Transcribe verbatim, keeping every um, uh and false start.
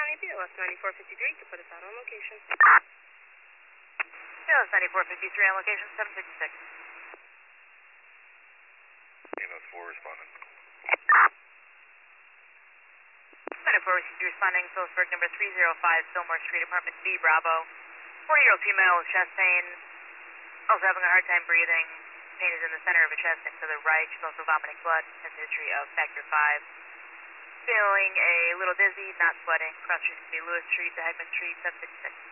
County, B L S ninety-four fifty-three, to put us out on location. B L S ninety-four fifty-three on location, seven fifty-six. E M S four responding. ninety-four fifty-three responding, Phillipsburg number three oh five, Fillmore Street, apartment B, Bravo. forty-year-old female with chest pain, also having a hard time breathing. Pain is in the center of her chest and to the right. She's also vomiting blood, has a history of factor five. Feeling a little dizzy, not sweating. Cross street to Lewis Street to Hegman Street, seven fifty-six.